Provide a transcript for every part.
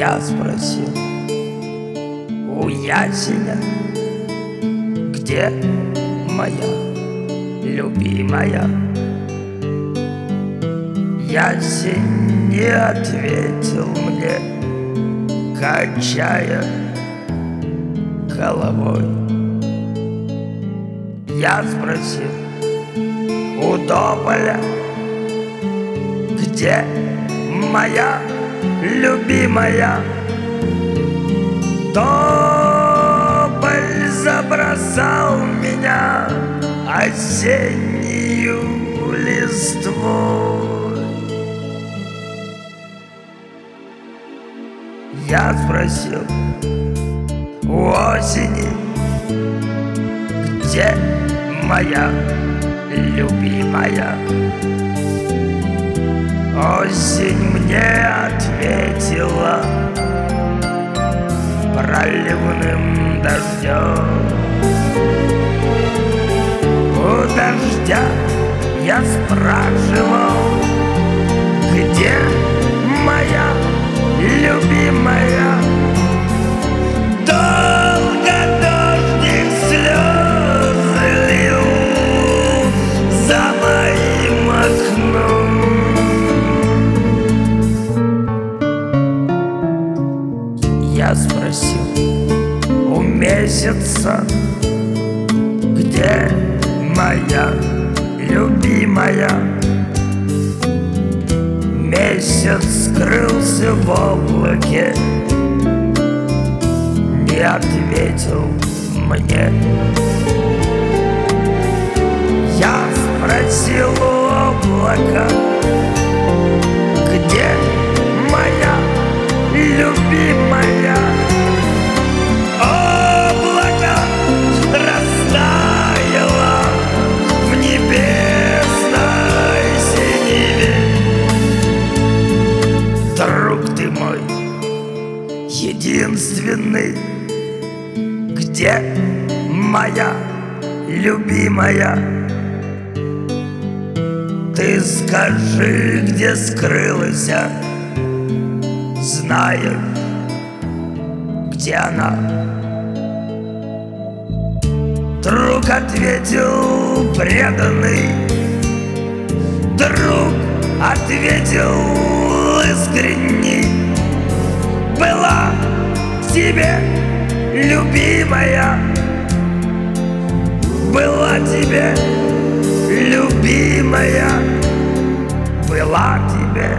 Я спросил у ясеня, где моя любимая. Ясень не ответил мне, качая головой. Я спросил у тополя, где моя любимая. Тополь забросал меня осеннюю листвой. Я спросил у осени, где моя любимая. Осень мне ответила проливным дождем. У дождя я спрашивал, где моя любимая. Долго дождик слезы лил за моим окном. Я спросил у месяца, где моя любимая. Месяц скрылся в облаке, не ответил мне. Я спросил у облака, где моя любимая. Облако растаяло в небесной синеве. Друг ты мой единственный, где моя любимая? Ты скажи, где скрылась, знаю, где она. Друг ответил преданный, друг ответил искренний. Была тебе любимая, была тебе любимая, была тебе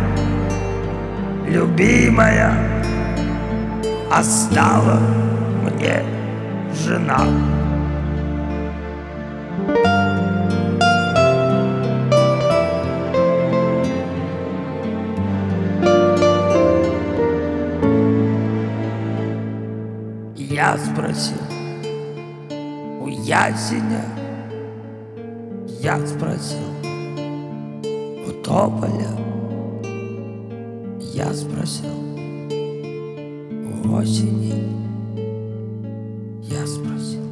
любимая, а стала мне жена. Я спросил у ясеня, я спросил у тополя, я спросил у осени, я спросил.